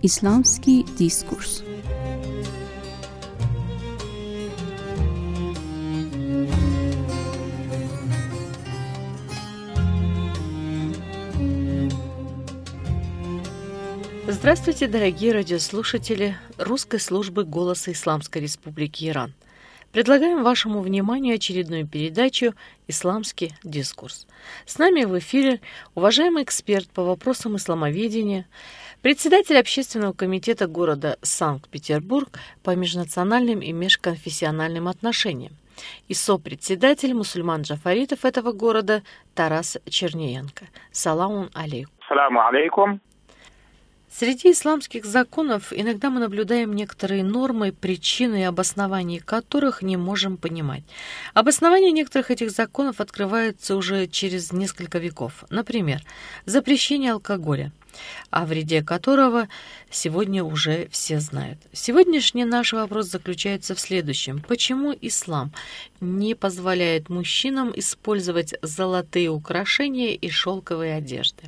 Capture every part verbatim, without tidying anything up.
Исламский дискурс. Здравствуйте, дорогие радиослушатели русской службы «Голоса Исламской Республики Иран». Предлагаем вашему вниманию очередную передачу «Исламский дискурс». С нами в эфире уважаемый эксперт по вопросам исламоведения, председатель общественного комитета города Санкт-Петербург по межнациональным и межконфессиональным отношениям и сопредседатель мусульман-джафаритов этого города Тарас Чернеенко. Саламун алейкум. Саламу алейкум. Среди исламских законов иногда мы наблюдаем некоторые нормы, причины и обоснования которых не можем понимать. Обоснование некоторых этих законов открывается уже через несколько веков. Например, запрещение алкоголя, о вреде которого сегодня уже все знают. Сегодняшний наш вопрос заключается в следующем. Почему ислам не позволяет мужчинам использовать золотые украшения и шелковые одежды?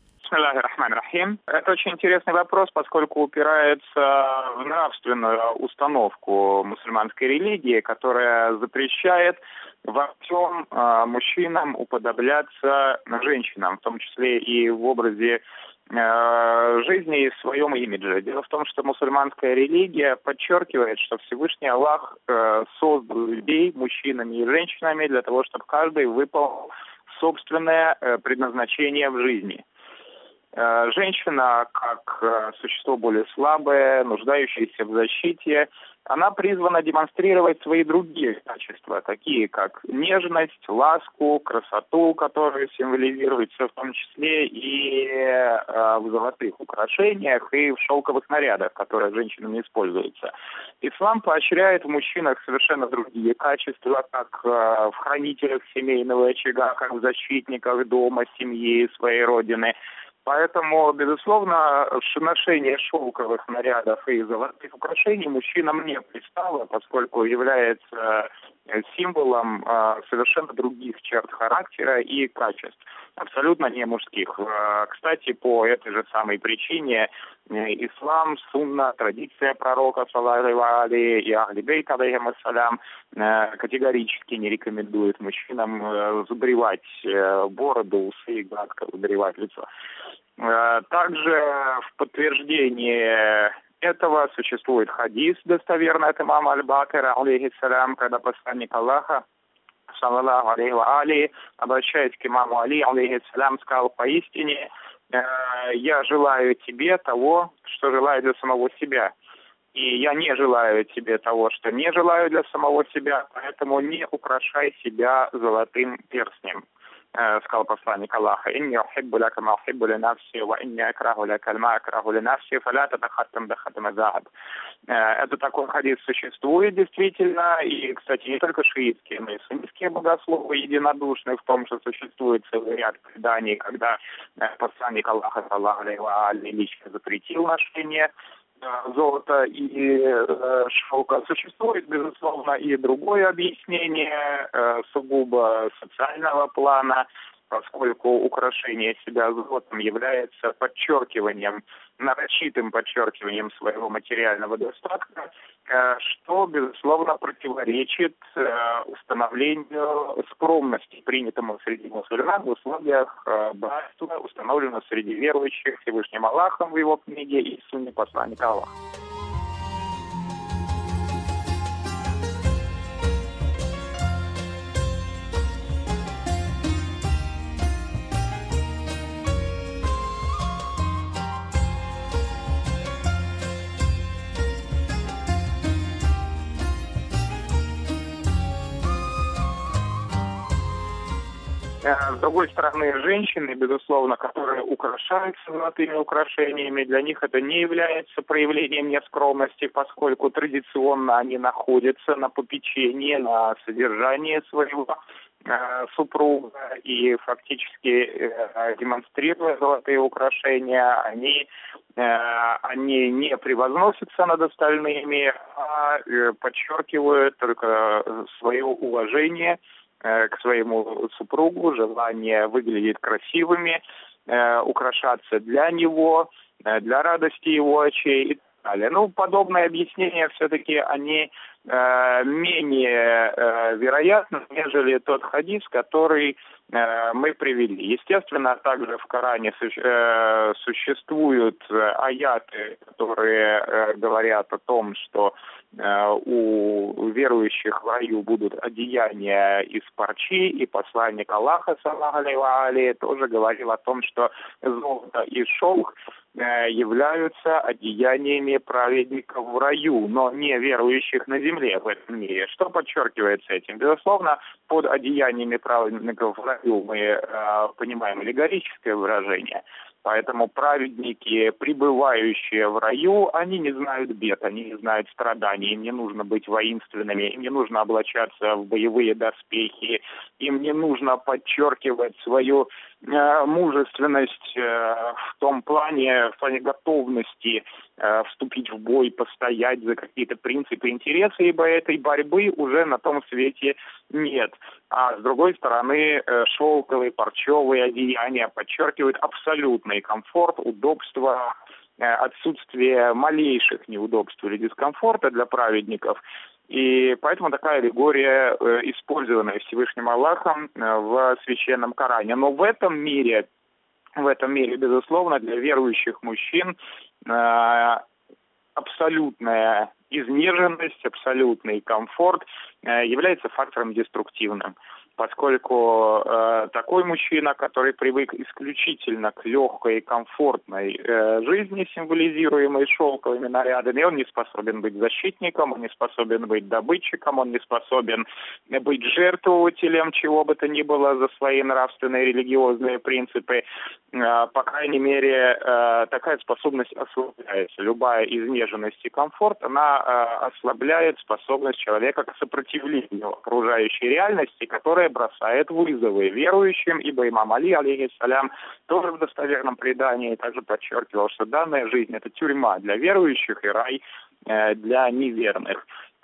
Это очень интересный вопрос, поскольку упирается в нравственную установку мусульманской религии, которая запрещает во всем э, мужчинам уподобляться женщинам, в том числе и в образе э, жизни и в своем имидже. Дело в том, что мусульманская религия подчеркивает, что Всевышний Аллах э, создал людей мужчинами и женщинами для того, чтобы каждый выполнил собственное э, предназначение в жизни. Женщина, как существо более слабое, нуждающееся в защите, она призвана демонстрировать свои другие качества, такие как нежность, ласку, красоту, которая символизируется в том числе и в золотых украшениях, и в шелковых нарядах, которые женщинами используются. Ислам поощряет в мужчинах совершенно другие качества, как в хранителях семейного очага, как в защитниках дома, семьи, своей родины. Поэтому, безусловно, ношение шелковых нарядов и золотых украшений мужчинам не пристало, поскольку является символом совершенно других черт характера и качеств, абсолютно не мужских. Кстати, по этой же самой причине ислам, сунна, традиция пророка, саллаллаху алейхи, и ахли бейт, алейхиссалям, категорически не рекомендует мужчинам забривать бороду, усы и гладко забривать лицо. Также в подтверждение этого существует хадис достоверный от имама Аль-Бакира, алейхиссалям, когда посланник Аллаха, саллаллаху алейхи ва алейхи, обращаясь к имаму Али, алейхиссалям, сказал: поистине я желаю тебе того, что желаю для самого себя. И я не желаю тебе того, что не желаю для самого себя, поэтому не украшай себя золотым перстнем. Сказал посланник Аллаха: «Инни ухиббу лака ма ухиббу ли нафси, ва инни акраху лака ма акраху ли нафси, фаля татахаттам би хатами захаб». Это такой хадис существует действительно, и, кстати, не только шиитские, но и суннитские богословы единодушны в том, что существует целый ряд преданий, когда посланник Аллаха, саллаллаху алейхи ва алейхи, лично запретил ношение золота и э, шелка. Существует, безусловно, и другое объяснение, э, сугубо социального плана, поскольку украшение себя золотом является подчеркиванием, нарочитым подчеркиванием своего материального достатка, э, что, безусловно, противоречит э, установлению скромности, принятому среди мусульман в условиях э, братства, установленного среди верующих Всевышним Аллахом в его книге и сунне посланника Аллаха. С другой стороны, женщины, безусловно, которые украшаются золотыми украшениями, для них это не является проявлением нескромности, поскольку традиционно они находятся на попечении, на содержании своего э, супруга, и фактически э, демонстрируя золотые украшения, они, э, они не превозносятся над остальными, а э, подчеркивают только свое уважение к своему супругу, желание выглядеть красивыми, э, украшаться для него, для радости его очей и так далее. Ну, подобные объяснения все-таки они э, менее э, вероятны, нежели тот хадис, который э, мы привели. Естественно, также в Коране суще, э, существуют аяты, которые э, говорят о том, что э, у верующих в раю будут одеяния из парчи, и посланник Аллаха, саллаллаху алейхи ва алейхи, тоже говорил о том, что золото и шелк являются одеяниями праведников в раю, но не верующих на земле в этом мире. Что подчеркивается этим? Безусловно, под одеяниями праведников в раю мы э, понимаем аллегорическое выражение. Поэтому праведники, пребывающие в раю, они не знают бед, они не знают страданий, им не нужно быть воинственными, им не нужно облачаться в боевые доспехи, им не нужно подчеркивать свою э, мужественность э, в том плане, в плане готовности э, вступить в бой, постоять за какие-то принципы, интересы, ибо этой борьбы уже на том свете нет. А с другой стороны, э, шелковые, парчевые одеяния подчеркивают абсолютный комфорт, удобство, э, отсутствие малейших неудобств или дискомфорта для праведников. И поэтому такая аллегория э, использована Всевышним Аллахом э, в Священном Коране. Но в этом мире, в этом мире, безусловно, для верующих мужчин э, абсолютная изнеженность, абсолютный комфорт э, является фактором деструктивным. Поскольку э, такой мужчина, который привык исключительно к легкой и комфортной э, жизни, символизируемой шелковыми нарядами, он не способен быть защитником, он не способен быть добытчиком, он не способен быть жертвователем чего бы то ни было за свои нравственные религиозные принципы. Э, по крайней мере, э, такая способность ослабляется. Любая изнеженность и комфорт, она э, ослабляет способность человека к сопротивлению окружающей реальности, которая бросает вызовы верующим, ибо имам Али, алейхиссалям, тоже в достоверном предании также подчеркивал, что данная жизнь – это тюрьма для верующих и рай э, для неверных.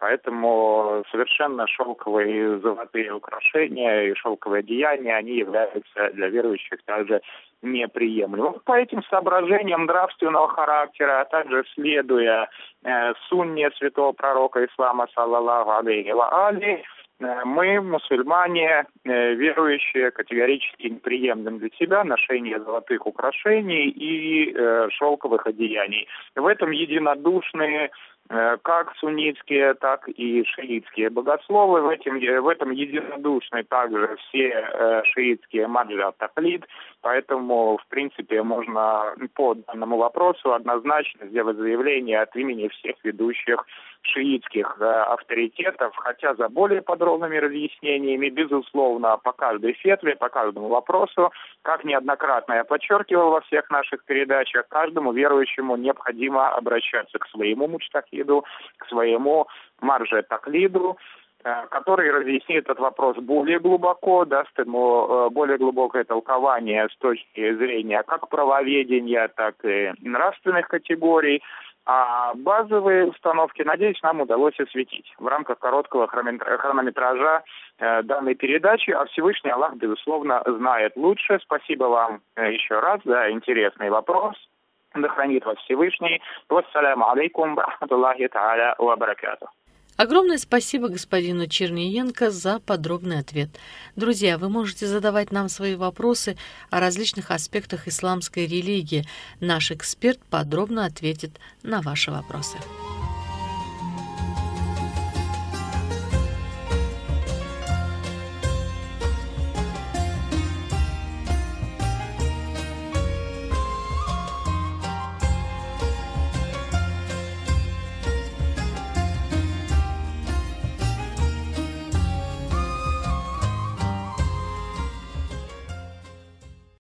Поэтому совершенно шелковые золотые украшения и шелковые одеяния, они являются для верующих также неприемлемым. По этим соображениям нравственного характера, а также следуя э, сунне святого пророка ислама, саллаллаху алейхи ва алейхи, мы, мусульмане, верующие, категорически не приемлем для себя ношение золотых украшений и э, шелковых одеяний. В этом единодушны э, как суннитские, так и шиитские богословы. В этом, в этом единодушны также все э, шиитские маджа таклид. Поэтому, в принципе, можно по данному вопросу однозначно сделать заявление от имени всех ведущих шиитских э, авторитетов, хотя за более подробными разъяснениями, безусловно, по каждой фетве, по каждому вопросу, как неоднократно я подчеркивал во всех наших передачах, каждому верующему необходимо обращаться к своему муджтахиду, к своему марже-таклиду, э, который разъяснит этот вопрос более глубоко, даст ему э, более глубокое толкование с точки зрения как правоведения, так и нравственных категорий. А базовые установки, надеюсь, нам удалось осветить в рамках короткого хронометража э, данной передачи. А Всевышний Аллах, безусловно, знает лучше. Спасибо вам э, еще раз за интересный вопрос. Да хранит вас Всевышний. Вассаляму алейкум ва рахматуллахи тааля ва баракатух. Огромное спасибо господину Черниенко за подробный ответ. Друзья, вы можете задавать нам свои вопросы о различных аспектах исламской религии. Наш эксперт подробно ответит на ваши вопросы.